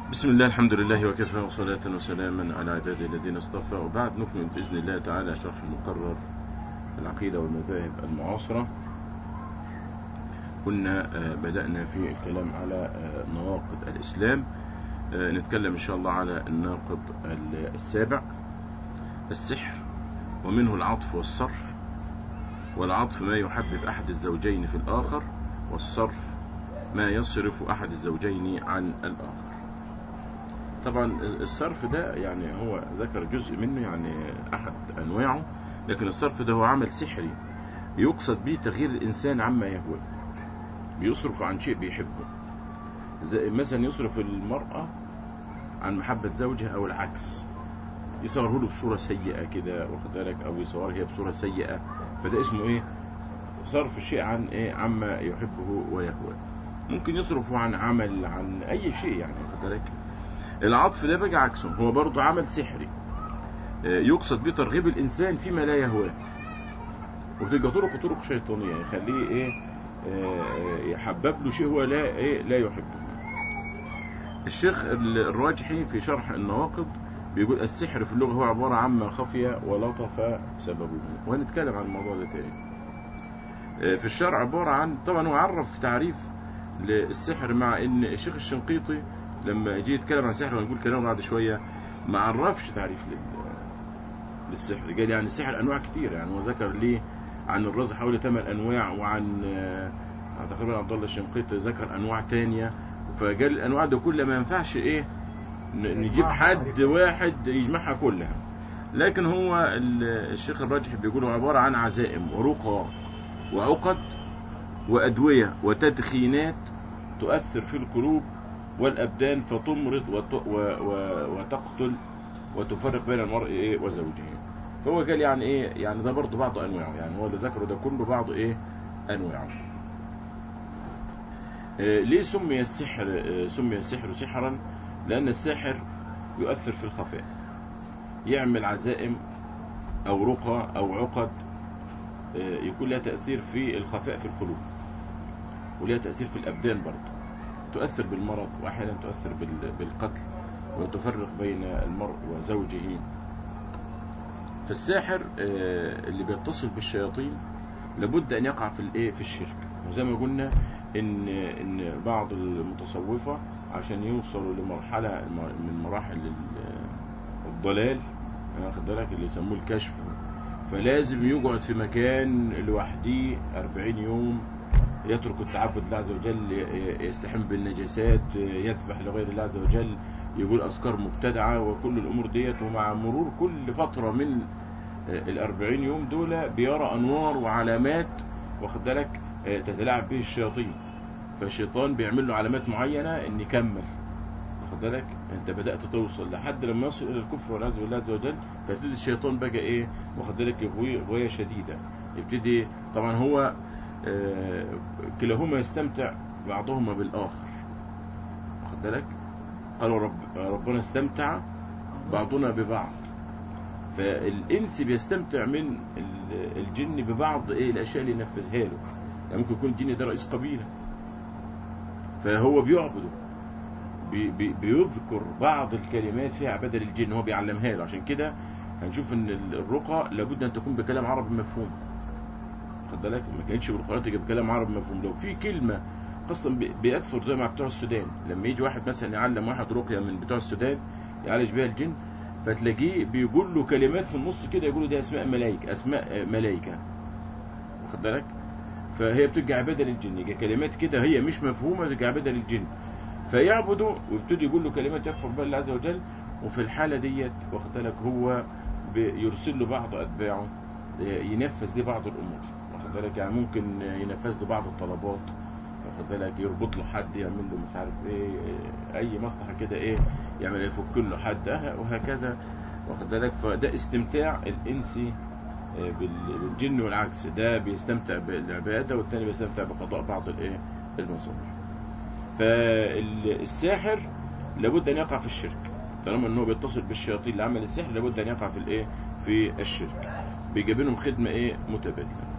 بسم الله، الحمد لله وكفى، وصلاة وسلاما على عباده الذين اصطفى، وبعد نكمل بإذن الله تعالى شرح المقرر العقيدة والمذاهب المعاصرة. كنا بدأنا في الكلام على نواقض الإسلام. نتكلم إن شاء الله على الناقض السابع، السحر، ومنه العطف والصرف. والعطف ما يحبب أحد الزوجين في الآخر، والصرف ما يصرف أحد الزوجين عن الآخر. طبعا الصرف ده يعني هو ذكر جزء منه، يعني أحد أنواعه، لكن الصرف ده هو عمل سحري يقصد به تغيير الإنسان عما يهوى، بيصرف عن شيء بيحبه، زي مثلا يصرف المرأة عن محبة زوجها أو العكس، يصوره له بصورة سيئة كده، واخد بالك، أو يصورها هي بصورة سيئة، فده اسمه إيه؟ صرف الشيء عن إيه؟ عما يحبه ويهوى. ممكن يصرفه عن عمل، عن أي شيء، يعني واخد بالك. العطف ده بقى عكسه، هو برضه عمل سحري يقصد به ترغيب الإنسان فيما لا يهواه، وتبقى طرق شيطانية يخليه إيه؟ يحبب له شيء هو لا يحبه. الشيخ الراجحي في شرح النواقض بيقول السحر في اللغة هو عبارة عن ما خفي ولطف سببه، وهنتكلم عن الموضوع ده تاني. في الشرع عبارة عن، طبعا هو عرف تعريف للسحر، مع ان الشيخ الشنقيطي لما يجي يتكلم عن السحر ونقول كلامه بعد شوية ما عرفش تعريف للسحر، قال يعني السحر انواع كتير، يعني هو ذكر ليه عن الرز حوالي 8 انواع، وعن تقريبا عبد الله الشنقيطي ذكر انواع تانية، فقال الانواع دي كلها ما ينفعش ايه نجيب حد واحد يجمعها كلها. لكن هو الشيخ الراجحي بيقول عبارة عن عزائم ورقى وعقد وأدوية وتدخينات تؤثر في القلوب والأبدان، فتمرض وتقتل وتفرق بين المرء وزوجه. فهو قال يعني إيه؟ يعني ده برضه بعض أنواعه، يعني هو اللي ذكره ده كله بعض أنواعه. ليه سمي السحر سحرا؟ لأن الساحر يؤثر في الخفاء، يعمل عزائم أو رقى أو عقد يكون لها تأثير في الخفاء في القلوب، ولها تأثير في الأبدان برضه، تؤثر بالمرض، وأحيانا تؤثر بالقتل، وتفرق بين المرء وزوجه. فالساحر اللي بيتصل بالشياطين لابد أن يقع في الشرك. وزي ما قلنا إن بعض المتصوفة عشان يوصلوا لمرحلة من مراحل الضلال، واخد بالك، اللي يسموه الكشف، فلازم يقعد في مكان لوحده 40 يوم، يترك التعبد لله عز وجل، يستحم بالنجاسات، يذبح لغير الله عز وجل، يقول أذكار مبتدعة وكل الأمور ديت. ومع مرور كل فترة من 40 يوم دول بيرى أنوار وعلامات، واخد بالك، تتلاعب به الشياطين، فالشيطان بيعمل له علامات معينة إن يكمل، واخد بالك، انت بدأت توصل لحد لما يصل الى الكفر والعياذ بالله عز وجل، فيبتدي الشيطان بقى واخد بالك يغويه غويه شديده، يبتدي طبعا هو كلاهما يستمتع بعضهما بالاخر، واخد بالك، قالوا ربنا استمتع بعضنا ببعض، فالانس بيستمتع من الجن ببعض الاشياء اللي ينفذها له. يعني ممكن يكون الجن ده رئيس قبيله، فهو بيعبده، بيذكر بعض الكلمات فيها عبادة للجن، هو بيعلمها له. عشان كده هنشوف ان الرقى لابد ان تكون بكلام عربي مفهوم، خد بالك، ما كانتش بالقرآن تجيب بكلام عربي مفهوم. لو في كلمة اصلا بيكثر ده مع بتوع السودان، لما يجي واحد مثلا يعلم واحد رقية من بتوع السودان يعالج بها الجن، فتلاقيه بيقول له كلمات في النص كده، يقول له دي اسماء ملائكة، واخد بالك، فهي بتبقى عبادة للجن، يجي كلمات كده هي مش مفهومة تبقى عبادة للجن، فيعبدوا ويبتدي يقول له كلمات يكفر بها الله عز وجل. وفي الحالة ديت واخد بالك هو بيرسل له بعض أتباعه ينفذ ليه بعض الأمور، واخد بالك، يعني ممكن ينفذ له بعض الطلبات، واخد بالك، يربط له حد، يعمل له مش عارف أي مصلحة كده يعمل يفك له حد وهكذا، واخد بالك. فده استمتاع الإنسي بالجن، والعكس، ده بيستمتع بالعبادة والتاني بيستمتع بقضاء بعض المصالح. فالساحر لابد ان يقع في الشرك، طالما انه بيتصل بالشياطين لعمل السحر لابد ان يقع في الشرك، بيجيب لهم خدمه متبادله.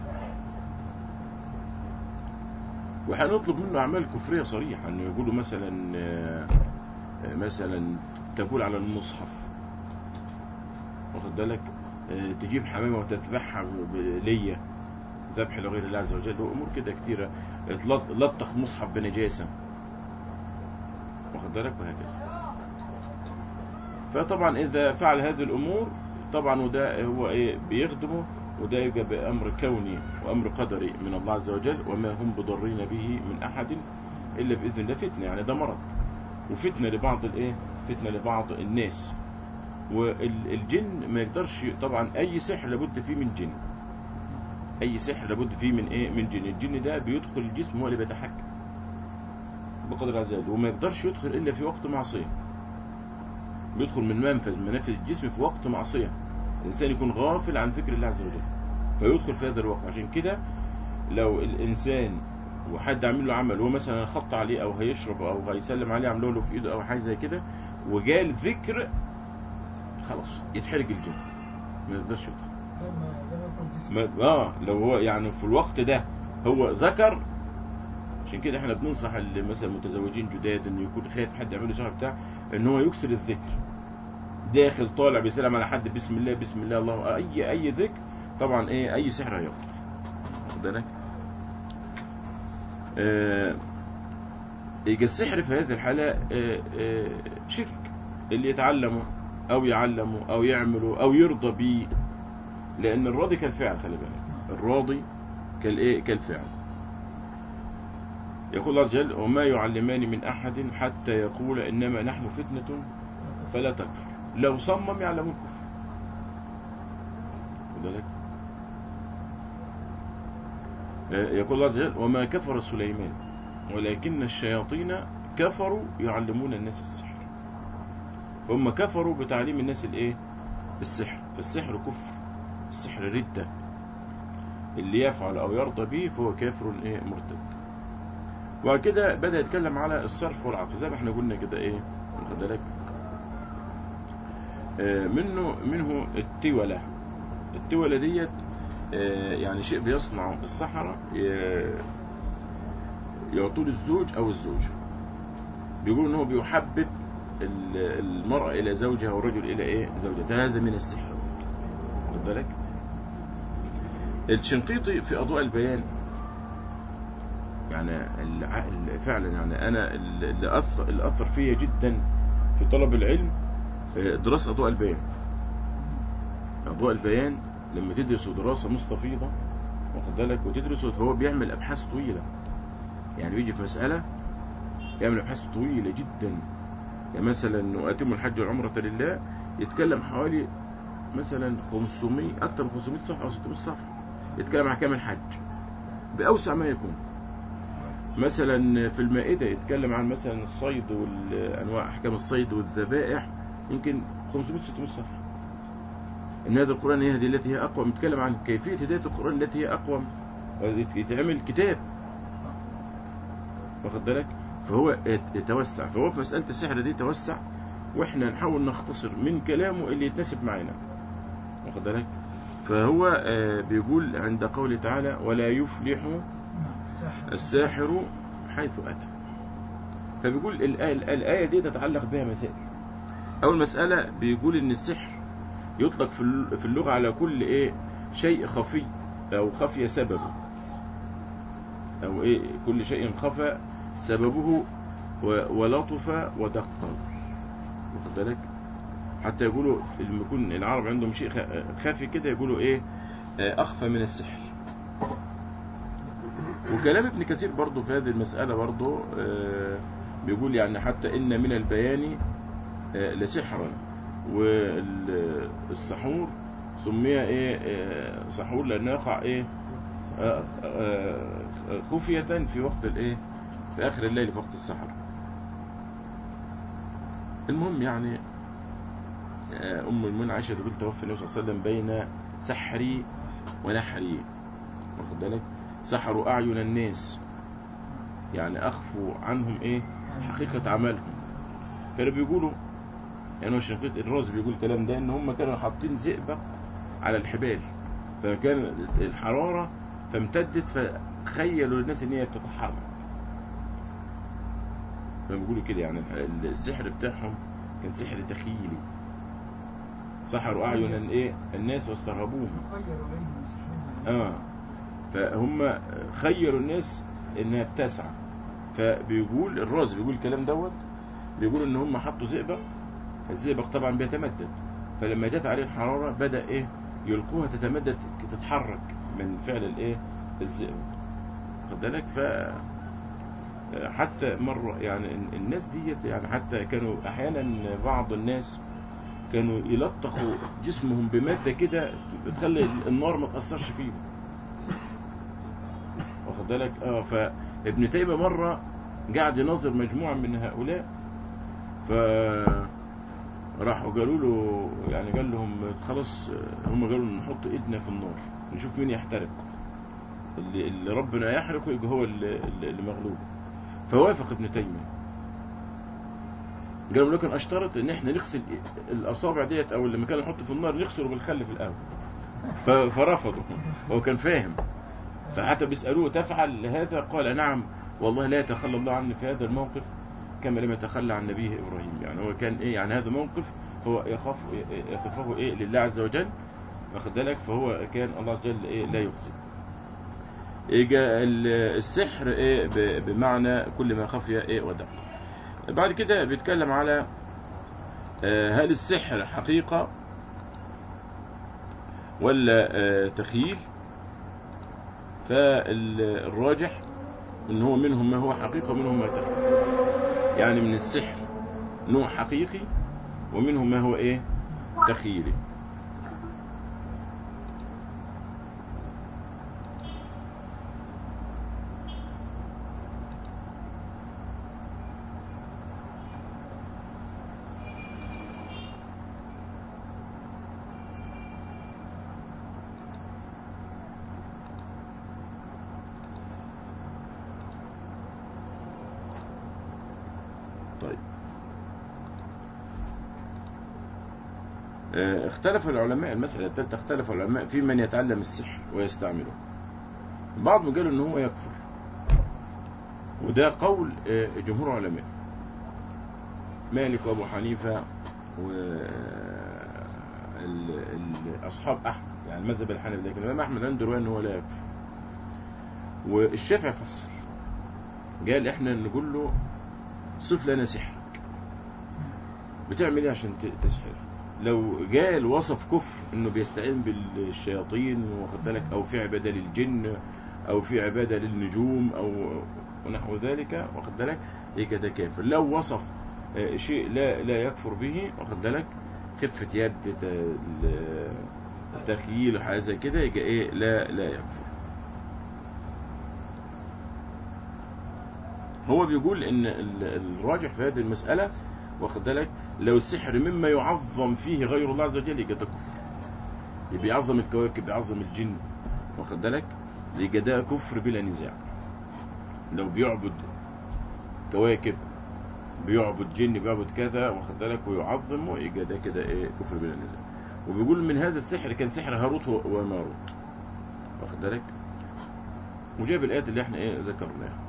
وهنطلب منه اعمال كفريه صريحه، انه يقولوا مثلا مثلا تقول على المصحف، واخد بالك، تجيب حمامة وتذبحها ليا، ذبح لغير الله عز وجل، وأمور كده كتيرة، لطخ مصحف بنجاسة، واخد بالك، وهكذا. فطبعا إذا فعل هذه الأمور طبعا وده هو إيه بيخدمه، وده يبقى بأمر كوني وأمر قدري من الله عز وجل، وما هم بضرين به من أحد إلا بإذن الله. فتنة يعني ده مرض وفتنة لبعض الإيه، فتنة لبعض الناس. والجن ما يقدرش طبعا، أي سحر لابد فيه من جن، أي سحر لابد فيه من إيه، من جن. الجن ده بيدخل الجسم، هو اللي بيتحكم بقدر عز وجل، وما يقدرش يدخل إلا في وقت معصية، بيدخل من منافذ الجسم في وقت معصية، الإنسان يكون غافل عن ذكر الله عز وجل فيدخل في هذا الوقت. عشان كده لو الإنسان وحد عامل له عمل، هو مثلا خط عليه أو هيشرب أو هيسلم عليه عمله له في إيده أو حاجة زي كده، وجال ذكر، خلاص يتحرق الجن، ما يقدرش يدخل. لو هو يعني في الوقت ده هو ذكر. عشان كده احنا بننصح مثلا المتزوجين جداد ان يكون خايف حد يعمل له شهر بتاع، ان هو يكسر الذكر، داخل طالع بيسلم على حد بسم الله بسم الله الله، اي ذكر طبعا ايه، اي سحر هيقطع. واخد بالك. يجي السحر في هذه الحالة شرك، اللي يتعلمه او يعلمه او يعمله او يرضى بيه، لان الراضي كالفعل، خلي بالك، الراضي كالفعل. يقول الله عز وجل: وما يعلمان من أحد حتى يقول إنما نحن فتنة فلا تكفر. لو صمم يعلمون الكفر. وذلك يقول الله عز وجل: وما كفر سليمان ولكن الشياطين كفروا يعلمون الناس السحر. فهم كفروا بتعليم الناس السحر. فالسحر كفر، السحر ردة، اللي يفعل أو يرضى به فهو كافر مرتد. وكده بدأ يتكلم على الصرف والعطف زي ما احنا قلنا كده واخد بالك. منه التولة. التولة ديت يعني شيء بيصنع السحرة، يعطون الزوج أو الزوجة، بيقولوا إنه بيحبب المرأة إلى زوجها والرجل إلى زوجته. هذا من السحر، واخد بالك. الشنقيطي في أضواء البيان، يعني فعلا يعني أنا اللي أثر فيا جدا في طلب العلم دراسة أضواء البيان. أضواء البيان لما تدرسوا دراسة مستفيضة، واخد بالك، وتدرسوا، فهو بيعمل أبحاث طويلة، يعني بيجي في مسألة يعمل أبحاث طويلة جدا. يعني مثلا وأتم الحج والعمرة لله، يتكلم حوالي مثلا 500، أكثر من 500 صفحة أو 600 صفحة، يتكلم عن كامل الحج بأوسع ما يكون. مثلا في المائدة يتكلم عن مثلا الصيد والأنواع، أحكام الصيد والذبائح، يمكن 500-600 صفحة. إن هذا القرآن يهدي التي هي أقوم، يتكلم عن كيفية هداية القرآن التي هي أقوم، يتعمل كتاب، واخد بالك. فهو يتوسع، فهو في مسألة السحر دي توسع، وإحنا نحاول نختصر من كلامه اللي يتناسب معنا، واخد بالك. فهو بيقول عند قوله تعالى: ولا يفلح الساحر حيث أتى. فبيقول الآية دي تتعلق بها مسائل. أول مسألة بيقول إن السحر يطلق في اللغة على كل شيء خفي أو خفي سببه، أو كل شيء خفى سببه ولطف ودق، واخد بالك. حتى يقولوا لما يكون العرب عندهم شيء خفي كده يقولوا أخفى من السحر. وكلام ابن كثير برضو في هذه المسألة برضو بيقول يعني حتى إن من البيان لسحرا، والسحور سمي سحور لأنه يقع خفية في وقت في آخر الليل في وقت السحر. المهم يعني أم المؤمنين عائشة تقول: توفى النبي صلى الله عليه وسلم بين سحري ونحري، واخد بالك. سحروا أعين الناس، يعني أخفوا عنهم حقيقة عملهم. كانوا بيقولوا، يعني الشنقيط الرازي بيقول الكلام ده، إن هم كانوا حاطين زئبق على الحبال، فكان الحرارة فامتدت، فخيلوا الناس إن هي بتتحرك. بيقولوا كده يعني السحر بتاعهم كان سحر تخيلي، سحروا أعين ايه الناس واسترهبوهم. فهم خيروا الناس انها بتسعى. فبيقول الراس بيقول الكلام دوت، بيقول ان هم حطوا زئبق، الزئبق طبعا بيتمدد، فلما جت عليه الحرارة بدأ ايه يلقوها تتمدد تتحرك من فعل الايه الزئبق، خد بالك. ف حتى مرة يعني الناس ديت يعني حتى كانوا احيانا بعض الناس كانوا يلطخوا جسمهم بمادة كده بتخلي النار ما تأثرش فيهم، واخد بالك. فابن تيمية مرة قاعد يناظر مجموعة من هؤلاء، فراحوا قالوا له يعني قال لهم خلاص، هم قالوا نحط ايدنا في النار نشوف مين يحترق، اللي ربنا يحرقه يبقى هو اللي مغلوب. فوافق ابن تيمية، قالوا لكن اشترط ان احنا نغسل الاصابع ديت او لما كان نحط في النار نغسله بالخل في الاول. فرفضوا، هو كان فاهم. فحتى بيسألوه تفعل هذا؟ قال نعم والله لا يتخلى الله عني في هذا الموقف كما لم يتخلى عن نبيه إبراهيم. يعني هو كان إيه يعني هذا موقف هو يخافه إيه لله عز وجل، واخد بالك. فهو كان الله عز وجل إيه لا يخزي. السحر إيه بمعنى كل ما خفي إيه ودق. بعد كده بيتكلم على هل السحر حقيقة ولا تخيل. فالراجح ان هو منهم ما هو حقيقة ومنهم ما تخيل، يعني من السحر نوع حقيقي ومنهم ما هو ايه تخيلي. طيب، اختلف العلماء، المسألة الثالثة اختلف العلماء في من يتعلم السحر ويستعمله. بعضهم قالوا ان هو يكفر، وده قول جمهور علماء مالك وابو حنيفة واصحاب احمد، يعني مذهب الحنفي، لكن الامام احمد عنده رواية ان هو لا يكفر. والشافعي فصل قال احنا نقول له صف لنا سحرك، بتعمل ايه عشان تسحر؟ لو قال وصف كفر انه بيستعين بالشياطين واخد بالك، او في عبادة للجن او في عبادة للنجوم او ونحو ذلك واخد بالك، يبقى ده كافر. لو وصف شيء لا يكفر به واخد بالك، خفة يد تخييل وحاجة زي كده، يبقى ايه لا يكفر. هو بيقول ان الراجح في هذه المسألة واخد بالك، لو السحر مما يعظم فيه غير الله عز وجل يبقى ده كفر، يبقى يعظم الكواكب يعظم الجن واخد بالك، يبقى ده كفر بلا نزاع. لو بيعبد كواكب بيعبد جن بيعبد كذا واخد بالك ويعظمه، يبقى ده كده ايه كفر بلا نزاع. وبيقول من هذا السحر كان سحر هاروت وماروت واخد بالك، وجاب الآيات اللي احنا ايه ذكرناها.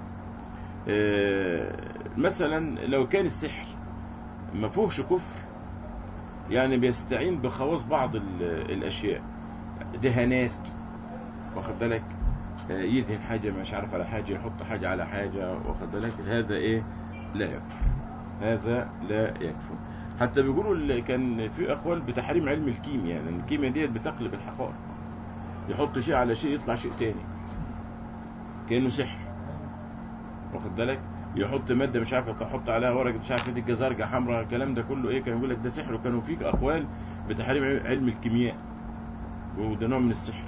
مثلا لو كان السحر ما فيهوش كفر، يعني بيستعين بخواص بعض الاشياء، دهانات واخد بالك، يدهن حاجه مش عارف على حاجه، يحط حاجه على حاجه واخد بالك، هذا ايه لا يكفر، هذا لا يكفر. حتى بيقولوا كان في اقوال بتحريم علم الكيمياء، لان الكيمياء ديت بتقلب الحقائق، يحط شيء على شيء يطلع شيء تاني كانه سحر واخد بالك، يحط ماده مش عارف يحط عليها ورقه مش عارف ايه زرقاء حمراء، الكلام ده كله ايه كان يقول لك ده سحر. وكانوا فيك اقوال بتحريم علم الكيمياء، وده نوع من السحر.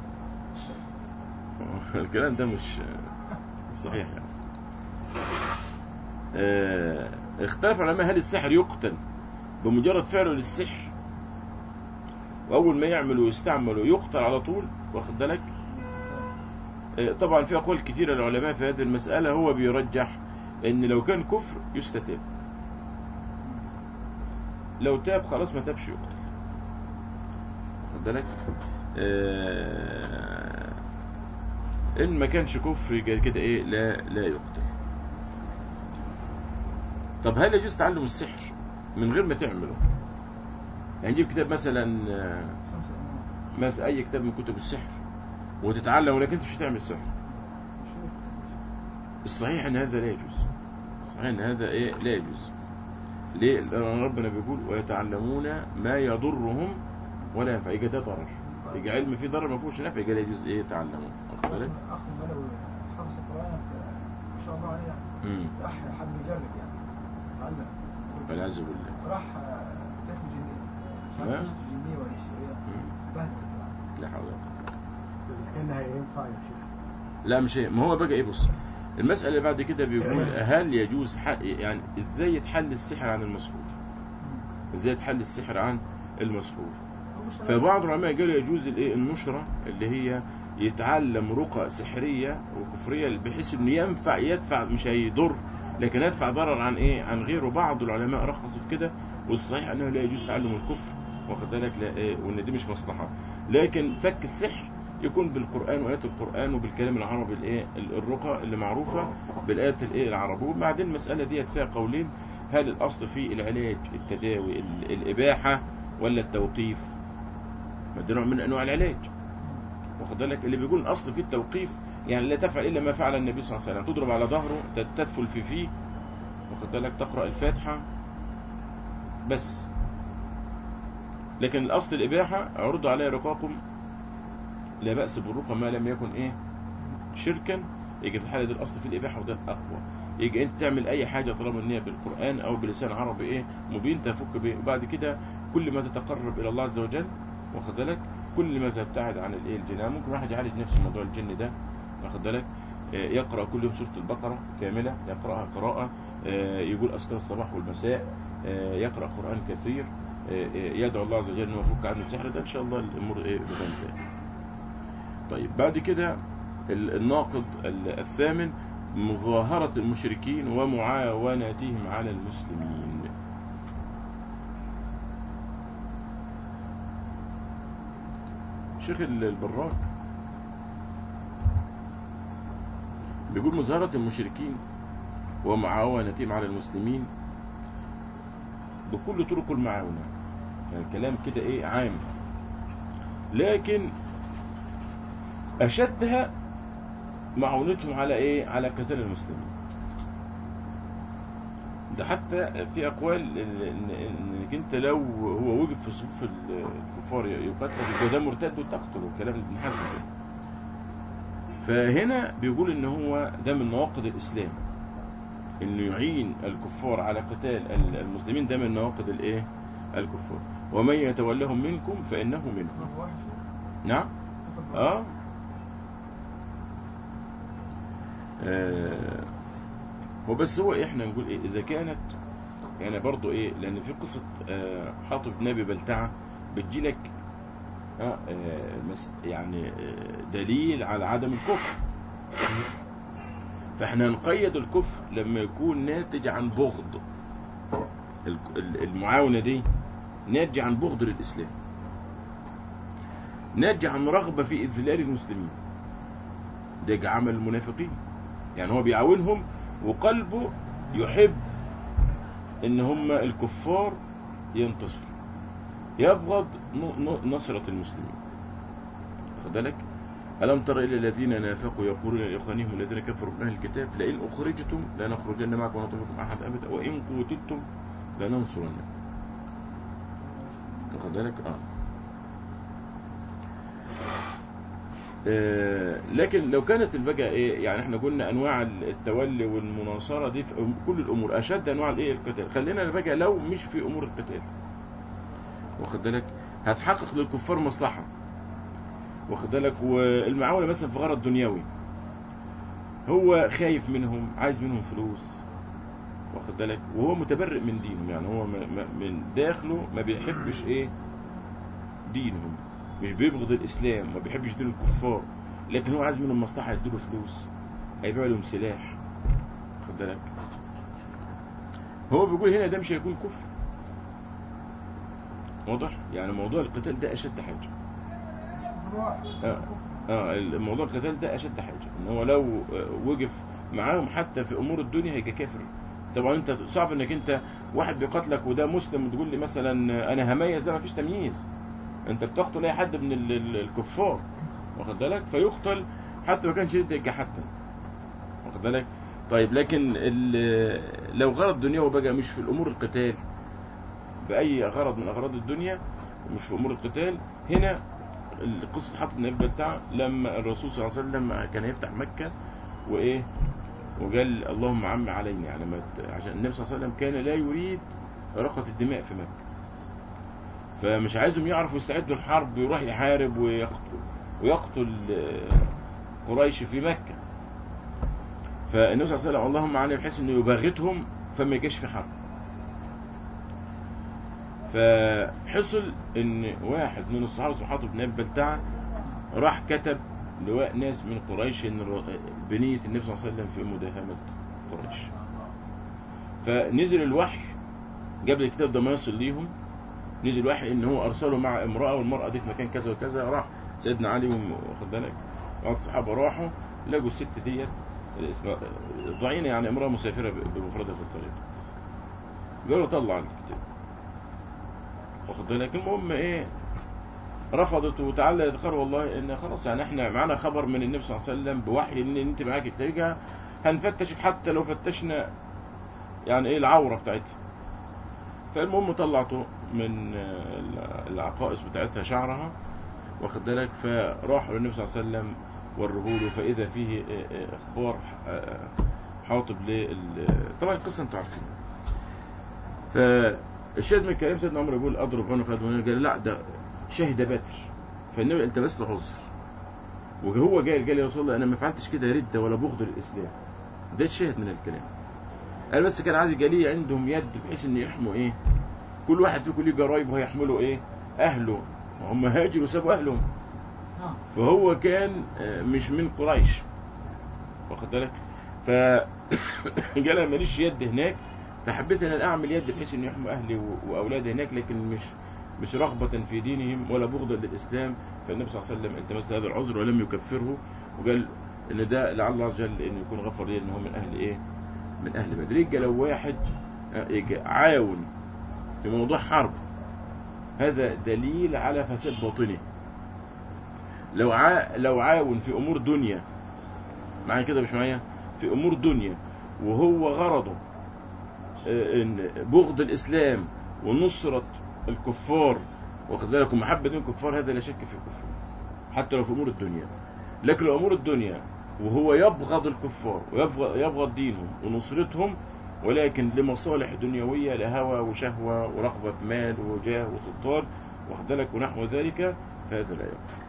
الكلام ده مش صحيح يعني. اختلف العلماء هل السحر يقتل بمجرد فعله للسحر، واول ما يعمل ويستعمل يقتل على طول واخد بالك. طبعا في أقوال كثيرة للعلماء في هذه المسألة. هو بيرجح ان لو كان كفر يستتاب، لو تاب خلاص، ما تابش يقتل واخد بالك. ان ما كانش كفر كده ايه لا يقتل. طب هل يجوز تعلم السحر من غير ما تعمله؟ يعني نجيب كتاب مثلا اي كتاب من كتب السحر وتتعلم، ولكن انت مش هتعمل سحر. الصحيح ان هذا لا يجوز. صحيح ان هذا لا يجوز. ليه؟ لأن ربنا بيقول ويتعلمون ما يضرهم ولا ينفع. يبقى ده ضرر، يبقى علم فيه ضرر ما فيهوش نفع، يبقى لا يجوز يتعلمون. اخ ملوي حفظ القران ما شاء الله عليه، راح حد يجرب يعني تعلم والعياذ بالله، راح تاخد جنيه جنيه ولا شيء بهدل. لا حول ولا قوه. كان هينفع يا شيخ؟ لا مش هي. ما هو بقى بص، المسألة اللي بعد كده بيقول هل يجوز يعني ازاي يتحل السحر عن المسحور؟ ازاي يتحل السحر عن المسحور؟ فبعض العلماء قالوا يجوز النشرة، اللي هي يتعلم رقى سحرية وكفرية بحيث انه يدفع مش هيضر، لكن يدفع ضرر عن عن غيره. بعض العلماء رخصوا في كده، والصحيح انه لا يجوز تعلم الكفر، واخد بالك؟ لا وان دي مش مصلحة. لكن فك السحر يكون بالقرآن وآيات القرآن وبالكلام العربي الرقى اللي معروفة بالآيات العربية. وبعدين المسألة دي فيها قولين، هل الأصل في العلاج التداوي الإباحة ولا التوقيف؟ ده نوع من أنواع العلاج، واخد بالك؟ اللي بيقول الأصل في التوقيف، يعني لا تفعل إلا ما فعل النبي صلى الله عليه وسلم، تضرب على ظهره، تدفل فيه، واخد بالك؟ تقرأ الفاتحة بس. لكن الأصل الإباحة، عرضوا علي رقاكم لا بأس بالرقى ما لم يكن شركا. يجي في الحالة دي الأصل في الإباحة، وده الأقوى. يجي أنت تعمل أي حاجة طالما إن هي بالقرآن أو بلسان عربي مبين تفك به. وبعد كده كل ما تتقرب إلى الله عز وجل، واخد بالك؟ كل ما تبتعد عن الجنان. ممكن واحد يعالج نفسه موضوع الجن ده، واخد بالك؟ يقرأ كل يوم سورة البقرة كاملة، يقرأها قراءة، يقول أذكار الصباح والمساء، يقرأ قرآن كثير، يدعو الله عز وجل أنه يفك عنه السحر ده، إن شاء الله الأمور بتنتهي. طيب بعد كده الناقض الثامن، مظاهرة المشركين ومعاونتهم على المسلمين. شيخ البراك بيقول مظاهرة المشركين ومعاونتهم على المسلمين بكل طرق المعاونة. يعني الكلام كده عام، لكن أشدها معونتهم على على قتال المسلمين. ده حتى في أقوال إنك أنت لو هو وقف في صفوف الكفار يقتل، ده مرتد وتقتله، كلام ابن حزم ده. فهنا بيقول إن هو ده من نواقض الإسلام، إنه يعين الكفار على قتال المسلمين، ده من نواقض الكفار. ومن يتولهم منكم فإنه منهم. نعم. وبس هو احنا نقول اذا كانت يعني برضو لان في قصة حاطب بن ابي بلتعة بتجي لك يعني دليل على عدم الكفر. فاحنا نقيد الكفر لما يكون ناتج عن بغض، المعاونة دي ناتج عن بغض للإسلام، ناتج عن رغبة في إذلال المسلمين. ده عمل المنافقين، يعني هو بيعاونهم وقلبه يحب ان هم الكفار ينتصر، يبغض نصرة المسلمين. خد بالك؟ ألم تر إلى الذين نافقوا يقولون لإخوانهم الذين كفروا من أهل الكتاب لئن أخرجتم لنخرجن معكم ونطيعكم أحد أبدا وإن قتلتم لننصرنكم. خد بالك؟ لكن لو كانت البقى يعني احنا قلنا انواع التولي والمناصرة دي في كل الامور، اشد انواع القتال. خلينا بقى لو مش في امور القتال، واخد بالك؟ هتحقق للكفار مصلحة، واخد بالك؟ والمعاونة مثلا في غرض دنيوي، هو خايف منهم، عايز منهم فلوس، واخد بالك؟ وهو متبرئ من دينهم، يعني هو من داخله ما بيحبش دينهم، مش بيبغض الإسلام، ما بيحبش دين الكفار، لكن هو عايز منهم مصلحة، يديله فلوس، هيبيع لهم سلاح، خد بالك؟ هو بيقول هنا ده مش هيكون كفر، واضح؟ يعني موضوع القتال ده أشد حاجة. الموضوع القتال ده أشد حاجة، إن هو لو وقف معاهم حتى في أمور الدنيا هيبقى كافر طبعا انت صعب انك انت واحد بيقاتلك وده مسلم وتقول لي مثلا انا هميز، ده ما فيش تمييز. انت بتقتل اي حد من الكفار، واخد بالك، فيقتل حتى ما كانش يدك حتى، واخد بالك. طيب لكن لو غرض دنيوي بقى مش في الامور القتال، باي غرض من اغراض الدنيا ومش في امور القتال، هنا قصه حطب بن ابي بلتعه لما الرسول صلى الله عليه وسلم كان يفتح مكه وايه، وقال اللهم عم علينا، يعني عشان النبي صلى الله عليه وسلم كان لا يريد إراقة الدماء في مكة، فمش عايزهم يعرفوا يستعدوا الحرب ويروح يحارب ويقتل قريش في مكة. فالنبي صلى الله عليه وسلم اللهم علينا بحيث انه يباغتهم فما يجيش في حرب. فحصل ان واحد من الصحابة اسمه حاطب بن ابي بلتعه راح كتب لواء ناس من قريش ان بنية النبي صلى الله عليه وسلم في مداهمة قريش. فنزل الوحي قبل الكتاب ده ما يصل ليهم، نزل الوحي ان هو ارسله مع امرأة، والمرأة دي في مكان كذا وكذا. راح سيدنا علي واخد بالك بعض الصحابة راحوا لقوا الست ديت ضعينة، يعني امرأة مسافرة بمفردها في الطريق. قالوا طلع الكتاب، واخد بالك. المهم ايه، رفضت وتعلقت، قال والله ان خلاص يعني احنا معانا خبر من النبي صلى الله عليه وسلم بوحي ان انت معاك تلاقيها، هنفتشك حتى لو فتشنا يعني ايه العوره بتاعتها. فالمهم طلعته من العقائص بتاعتها شعرها، واخد بالك. فراحوا للنبي صلى الله عليه وسلم وروه له، فاذا فيه اخبار حاطب طبعا القصه انتوا عارفين. فالشاهد من الكلام سيدنا عمر يقول اضرب عنق هذا، قال لا ده شهد بدر. فالنبي التمس له عذر، وهو قال يا رسول الله انا ما فعلتش كده رده ولا بغض للاسلام. ده الشاهد من الكلام. قال بس كان عايز يجي عندهم يد بحيث ان يحموا ايه، كل واحد فيكم ليه قرايب وهيحملوا ايه اهله، هم هاجروا وسابوا اهلهم. فهو كان مش من قريش، واخد بالك. فقال ماليش يد هناك، فحبيت ان اعمل يد بحيث ان يحموا اهلي واولادي هناك، لكن مش رغبة في دينهم ولا بغضا للإسلام. فالنبي صلى الله عليه وسلم التمس هذا العذر ولم يكفره، وقال إن ده لعل الله عز وجل إنه يكون غفر لي إن هو من أهل إيه؟ من أهل بدر. يجي لو واحد عاون في موضوع حرب، هذا دليل على فساد باطنه. لو عاون في أمور دنيا، معايا كده مش معايا؟ في أمور دنيا وهو غرضه إن بغض الإسلام ونصرة الكفار، واخد بالك، ومحبة دين الكفار، هذا لا شك في كفره حتى لو في امور الدنيا. لكن لو امور الدنيا وهو يبغض الكفار ويبغض دينهم ونصرتهم، ولكن لمصالح دنيوية، لهوى وشهوة ورغبة مال وجاه وسلطان، واخد بالك، ونحو ذلك، فهذا لا يكفر.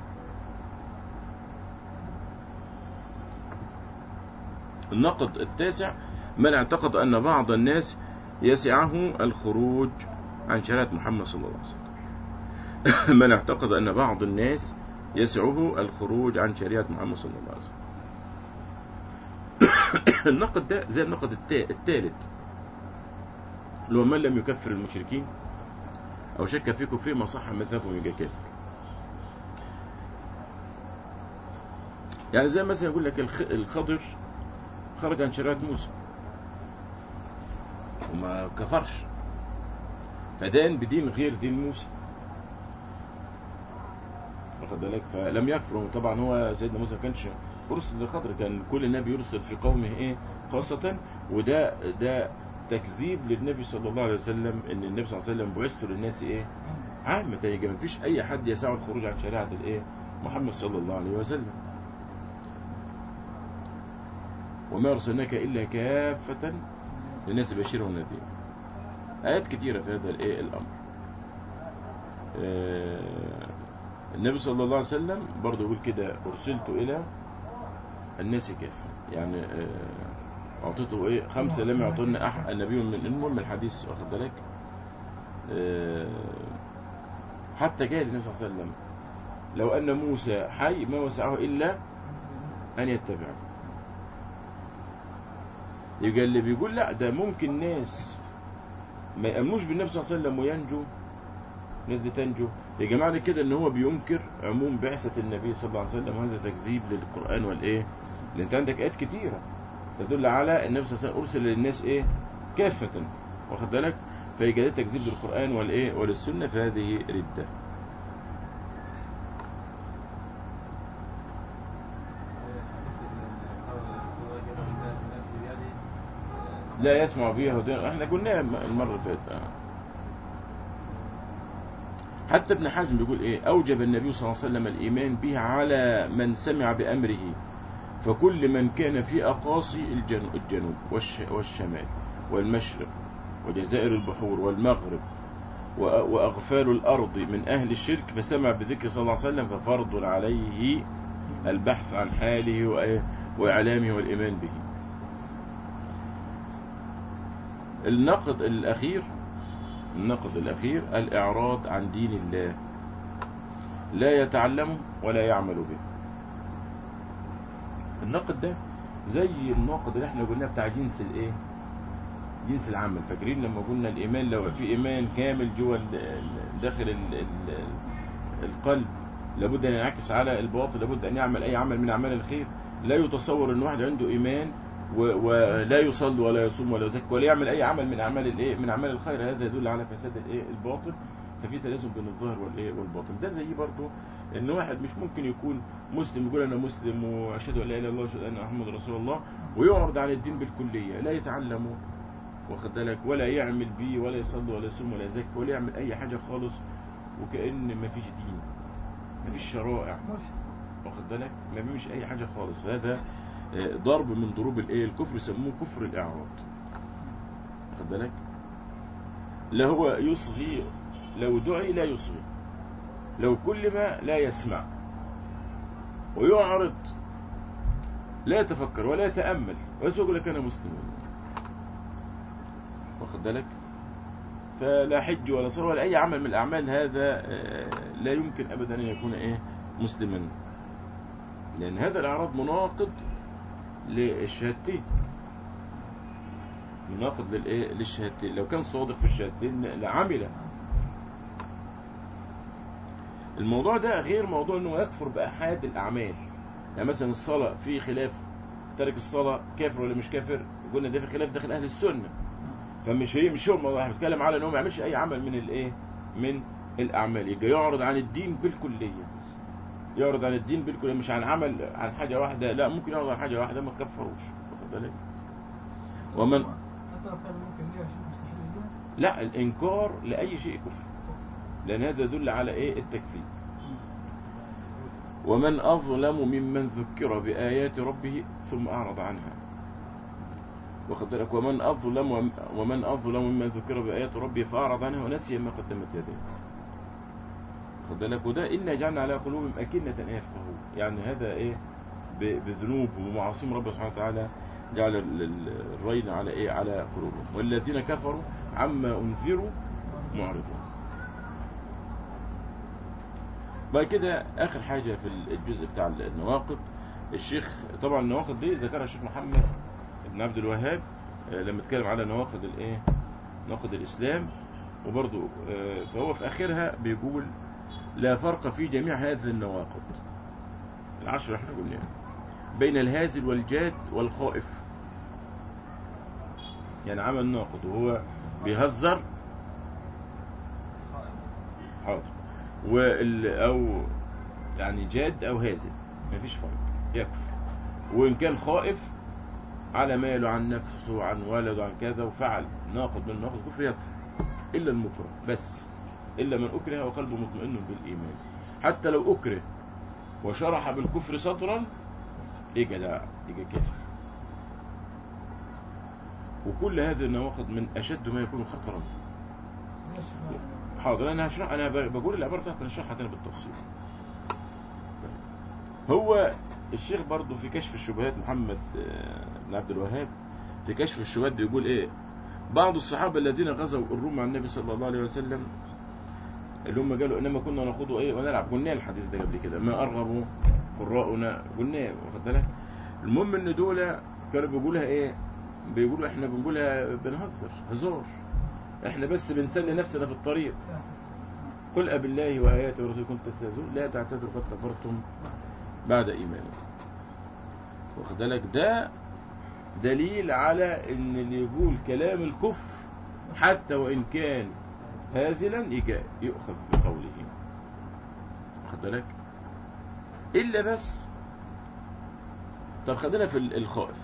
النقد التاسع: من اعتقد ان بعض الناس يسعه الخروج عن شريعة محمد صلى الله عليه وسلم. من اعتقد أن بعض الناس يسعه الخروج عن شريعة محمد صلى الله عليه وسلم. النقد ده زي النقد الثالث، اللي هو من لم يكفر المشركين أو شك في كفرهم ما صح مذهبهم يبقى كافر. يعني زي مثلا يقول لك الخضر خرج عن شريعة موسى وما كفرش، فدان بدين غير دين موسى، واخد بالك، فلم يكفروا. طبعا هو سيدنا موسى ما كانش ارسل للخضر، كان كل نبي يرسل في قومه ايه خاصة، وده تكذيب للنبي صلى الله عليه وسلم، ان النبي صلى الله عليه وسلم بعث للناس ايه عامة، يجي ما فيش اي حد يسعه الخروج عن شريعة الايه محمد صلى الله عليه وسلم. وما ارسلناك الا كافة للناس بشيرا ونذيرا. آيات كثيرة في هذا الايه الأمر. النبي صلى الله عليه وسلم برضه يقول كده: أرسلت إلى الناس كافة، يعني أعطيته إيه 5 لم يعطونا النبي من المهم الحديث، واخد بالك. حتى جاء النبي صلى الله عليه وسلم: لو أن موسى حي ما وسعه إلا أن يتبعه. يبقى اللي بيقول لا ده ممكن ناس ما يأمنوش بالنبي صلى الله عليه وسلم وينجو، الناس دي تنجو، يا جماعة كده ان هو بينكر عموم بعثة النبي صلى الله عليه وسلم، وهذا تكذيب للقرآن والايه، اللي انت عندك آيات كتيرة تدل على النبي صلى الله عليه وسلم أرسل للناس إيه كافة، واخد بالك؟ فإيجاد تكذيب للقرآن والإيه وللسنة فهذه ردة. لا يسمع بها هدى، احنا قلناها المرة اللي فاتت. حتى ابن حزم بيقول ايه، اوجب النبي صلى الله عليه وسلم الايمان به على من سمع بامره، فكل من كان في اقاصي الجنوب والشمال والمشرق وجزائر البحور والمغرب واغفال الارض من اهل الشرك فسمع بذكر صلى الله عليه وسلم ففرض عليه البحث عن حاله واعلامه والايمان به. النقد الأخير الإعراض عن دين الله، لا يتعلمه ولا يعمل به. النقد ده زي النقد اللي احنا قلناه بتاع جنس العمل. فاكرين لما قلنا الإيمان لو في إيمان كامل جوه داخل القلب لابد أن ينعكس على الباطن، لابد أن يعمل أي عمل من أعمال الخير. لا يتصور أن واحد عنده إيمان ولا يصلي ولا يصوم ولا يزكي ولا يعمل اي عمل من اعمال الخير، هذا يدل على فساد الباطن. ففي تلازم بين الظاهر والباطن. ده زي برضه ان واحد مش ممكن يكون مسلم يقول انا مسلم واشهد ان لا اله الا الله واشهد ان محمد رسول الله ويعرض عن الدين بالكليه، لا يتعلمه واخد بالك ولا يعمل بيه ولا يصلي ولا يصوم ولا يزكي ولا يعمل اي حاجه خالص، وكأن ما فيش دين ما فيش شرائع واخد بالك ما فيش اي حاجه خالص. هذا ضرب من ضروب الكفر، يسموه كفر الاعراض واخد بالك. لا هو يصغي، لو دعي لا يصغي، لو كلم لا يسمع، ويعرض لا يتفكر ولا يتأمل ويقول لك انا مسلم واخد بالك. فلا حج ولا صلاة ولا اي عمل من الاعمال هذا لا يمكن ابدا ان يكون مسلما، لان هذا الاعراض مناقض للشهادتين، مناقض للشهادتين. لو كان صادق في الشهادتين لعمل. الموضوع ده غير موضوع انه يكفر بأحد الاعمال. يعني مثلا الصلاة في خلاف، ترك الصلاة كافر ولا مش كافر؟ قلنا ده في خلاف داخل اهل السنة. فمش هو الموضوع، احنا بنتكلم على انه ما يعملش اي عمل من الاعمال، يبقى يعرض عن الدين بالكلية. يعرض عن الدين بالكلية، مش عن حاجة واحدة، لا ممكن يعرض عن حاجة واحدة ما تكفروش واخد بالك. ومن لا الانكار لاي شيء كفر، لان هذا يدل على التكفير. ومن اظلم ممن ذكر بايات ربه ثم اعرض عنها واخد بالك. ومن اظلم ممن ذكر بايات ربه فاعرض عنها ونسي ما قدمت يديه واخد بالك. وده إنا جعلنا على قلوبهم أكنة أن يفقهوا، يعني هذا بذنوب ومعاصم رب سبحانه وتعالى جعل الرين على قلوبهم. والذين كفروا عما أنذروا معرضون. بعد كده آخر حاجة في الجزء بتاع النواقض، الشيخ طبعا النواقض دي ذكرها الشيخ محمد بن عبد الوهاب لما اتكلم على نواقض نواقض الإسلام، وبرضه فهو في آخرها بيقول لا فرق في جميع هذه النواقض العشر احنا قلنا بين الهازل والجاد والخائف. يعني عمل ناقض وهو بيهزر حاضر او يعني جاد او هازل مفيش فرق يكفر. وان كان خائف على ماله عن نفسه عن ولده عن كذا وفعل ناقض من ناقض كفر يكفر، الا المكره بس، إلا من أكره وقلبه مطمئن بالإيمان. حتى لو أكره وشرح بالكفر سطرا يجي كافر. وكل هذه النواقض من أشد ما يكون خطرا. حاضر أنا بقول العبارة بتاعتي نشرحها تاني بالتفصيل. هو الشيخ برضو في كشف الشبهات محمد بن عبد الوهاب في كشف الشبهات بيقول بعض الصحابة الذين غزوا الروم مع النبي صلى الله عليه وسلم اللي هم قالوا انما كنا نخوض ونلعب، قلنا الحديث ده قبل كده، ما ارغبوا قراؤنا قلنا واخد بالك. المهم ان دول كانوا بيقولها بيقولوا احنا بنقولها بنهزر هزار، احنا بس بنسلي نفسنا في الطريق. قل أبالله وآياته ورسوله كنتم تستهزئون لا تعتذروا قد كفرتم بعد إيمانكم واخد بالك. ده دليل على ان اللي يقول كلام الكفر حتى وان كان هازلا يؤخذ بقوله، واخد بالك؟ الا بس طب خدنا في الخائف،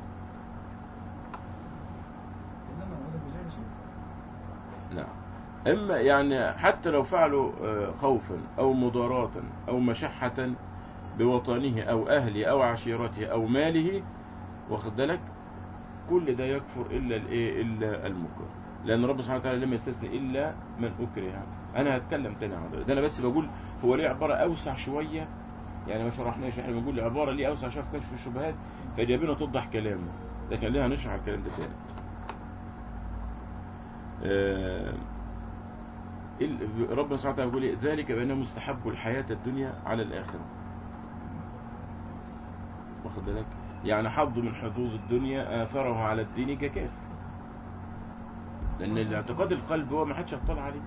نعم، اما يعني حتى لو فعلوا خوفا او مضاراة او مشحة بوطنه او اهله او عشيرته او ماله، واخد بالك؟ كل ده يكفر الا الايه؟ الا المكره، لان رب سبحانه وتعالى لم يستثني الا من اكره. انا هتكلم تاني عن ده، انا بس بقول هو ليه عباره اوسع شويه، يعني ما شرحناش، احنا بنقول عباره ليه اوسع شويه في كشف الشبهات فجابنا توضح كلامه، لكن ليه هنشرح الكلام ده تاني. ربنا سبحانه وتعالى يقول ذلك بأنه مستحب الحياة الدنيا على الآخرة، واخد بالك؟ يعني حظ من حظوظ الدنيا آثره على الدين ككافر، لأن الاعتقاد القلب هو ما حدش يطلع عليه،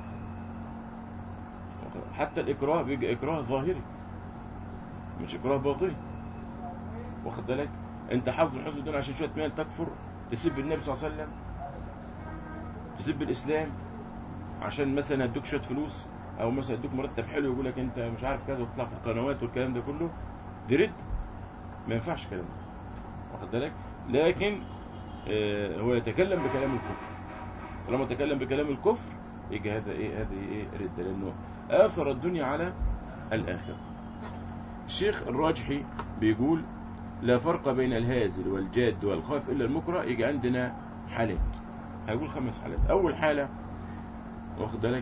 حتى الإكراه بيجي إكراه ظاهري مش إكراه باطني، واخد بالك؟ أنت حظ من حظوظ الدنيا عشان شوية مال تكفر، تسب النبي صلى الله عليه وسلم، تسب الإسلام، عشان مثلا ادوك شويه فلوس او مثلا ادوك مرتب حلو يقول لك انت مش عارف كذا وتطلع في القنوات والكلام ده كله، دي رد، ما ينفعش الكلام ده، واخد بالك؟ لكن هو يتكلم بكلام الكفر، طالما تكلم بكلام الكفر يجي هذا ايه؟ هذه ايه؟ رد، لانه اثر الدنيا على الاخره. الشيخ الراجحي بيقول لا فرق بين الهازل والجاد والخائف الا المكره. يجي عندنا حالات، هيقول 5 حالات. اول حاله، واخد بالك؟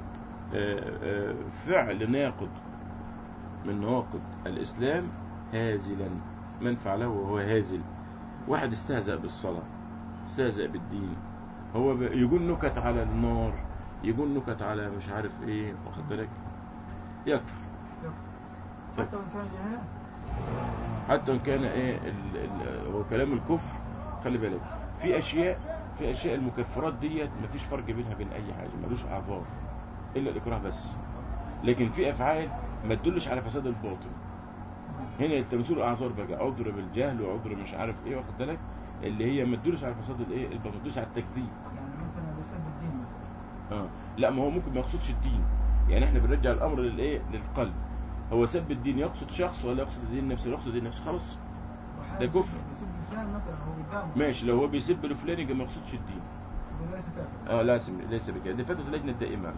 فعل ناقض من نواقض الإسلام هازلا، من فعله وهو هازل، واحد استهزأ بالصلاة، استهزأ بالدين، هو يقول نكت على النار، يقول نكت على مش عارف ايه، واخد بالك؟ يكفر حتى وان كان جهالا، حتى وان كان ايه هو كلام الكفر. خلي بالك في اشياء المكفرات ديت مفيش فرق بينها بين اي حاجه، ملوش اعذار الا الاكراه بس، لكن في افعال ما تدلش على فساد الباطن، هنا يلتمسوا له اعذار بقى، عذر بالجهل وعذر مش عارف ايه، واخد بالك؟ اللي هي ما تدلش على فساد الايه؟ الباطن، ما تدلش على التكذيب، يعني مثلا بيسب الدين لا، ما هو ممكن ما يقصدش الدين، يعني احنا بنرجع الامر للايه؟ للقلب. هو سب الدين يقصد شخص ولا يقصد الدين نفسه؟ يقصد الدين نفسه، خلاص ده كفر. بيسب فلان مثلا هو قدامه ماشي، لو هو بيسب لفلان يبقى ما يقصدش الدين، ليس كافر، ليس بكده، دي فتوى اللجنه الدائمه،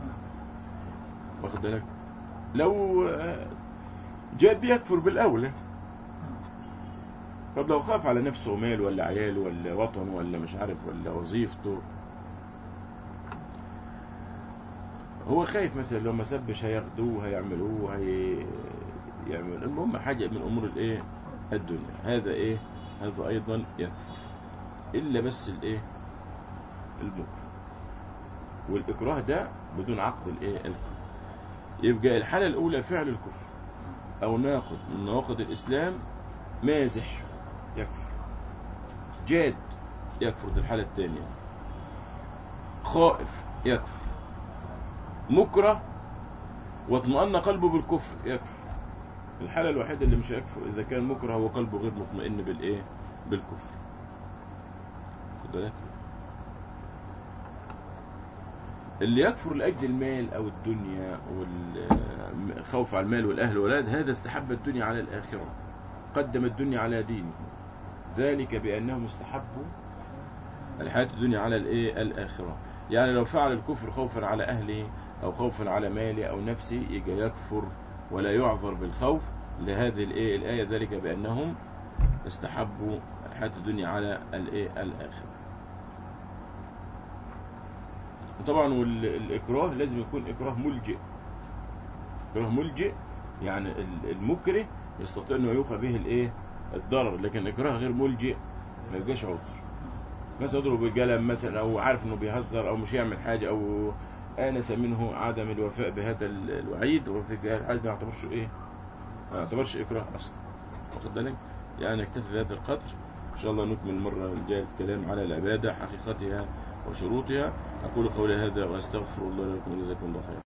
واخد بالك؟ لو جاد يكفر بالاولى. طب لو خاف على نفسه ومال ولا عياله ولا وطن ولا مش عارف ولا وظيفته، هو خايف مثلا لو ما سبش هياخدوه، هيعملوه، يعمل المهم حاجه من امور الايه؟ الدنيا، هذا ايه؟ هذا ايضا يكفر، الا بس الايه؟ المكره والاكراه ده بدون عقد الايه؟ الكفر. يبقى الحاله الاولى فعل الكفر او ناقض من نواقض الاسلام، مازح يكفر، جاد يكفر، دي الحاله الثانيه، خائف يكفر، مكره واطمأن قلبه بالكفر يكفر. الحالة الوحيدة اللي مش هيكفر إذا كان مكره وقلبه غير مطمئن بالإيه؟ بالكفر. خد بالك؟ اللي يكفر لأجل المال أو الدنيا والخوف على المال والأهل والولاد، هذا استحب الدنيا على الآخرة، قدم الدنيا على دينه، ذلك بأنهم استحبوا الحياة الدنيا على الإيه؟ الآخرة. يعني لو فعل الكفر خوفا على أهله أو خوفا على ماله أو نفسه يجي يكفر ولا يعذر بالخوف لهذه الآية، ذلك بأنهم استحبوا الحياة الدنيا على الآخرة. طبعا والإكراه لازم يكون إكراه ملجئ، إكراه ملجئ يعني المكره يستطيع أنه يوقع به الضرر، لكن إكراه غير ملجئ ما يبقاش عذر. مثلا يضرب بالقلم مثلا، أو عارف أنه بيهزر أو مش يعمل حاجة، أو آنس منه عدم الوفاء بهذا الوعيد، وفي الحالة ما يعتبرش ما يعتبرش إكراه أصلا، واخد بالك؟ يعني نكتفي بهذا القدر، إن شاء الله نكمل المرة الجاية الكلام على العبادة، حقيقتها وشروطها. أقول قولي هذا وأستغفر الله لكم وجزاكم الله خيرا.